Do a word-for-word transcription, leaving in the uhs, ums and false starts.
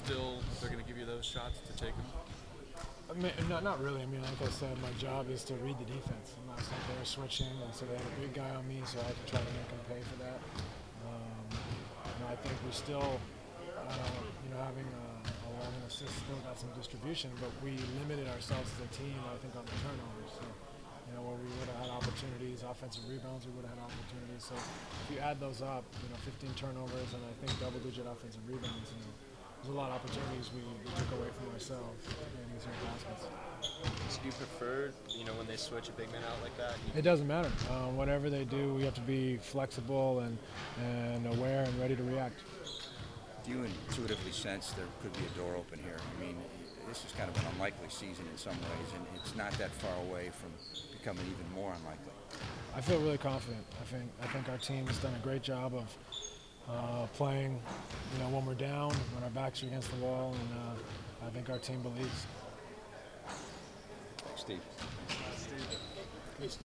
still they're going to give you those shots to take them? I mean, not, not really. I mean, like I said, my job is to read the defense. I'm not like they were switching, and so they had a big guy on me, so I had to try to make him pay for that. Um, you know, I think we still, uh, you know, having a, a long assist still got some distribution, but we limited ourselves as a team, I think, on the turnovers. So, you know, where we would have had opportunities, offensive rebounds, we would have had opportunities. So if you add those up, you know, fifteen turnovers and I think double-digit offensive rebounds, you know, there's a lot of opportunities we, we took away from ourselves in these baskets. So do you prefer, you know, when they switch a big man out like that? It doesn't matter. Um, whatever they do, we have to be flexible and, and aware and ready to react. Do you intuitively sense there could be a door open here? I mean, this is kind of an unlikely season in some ways, and it's not that far away from becoming even more unlikely. I feel really confident. I think I think our team has done a great job of uh, playing, you know, when we're down, when our backs are against the wall, and uh, I think our team believes. Steve. Steve.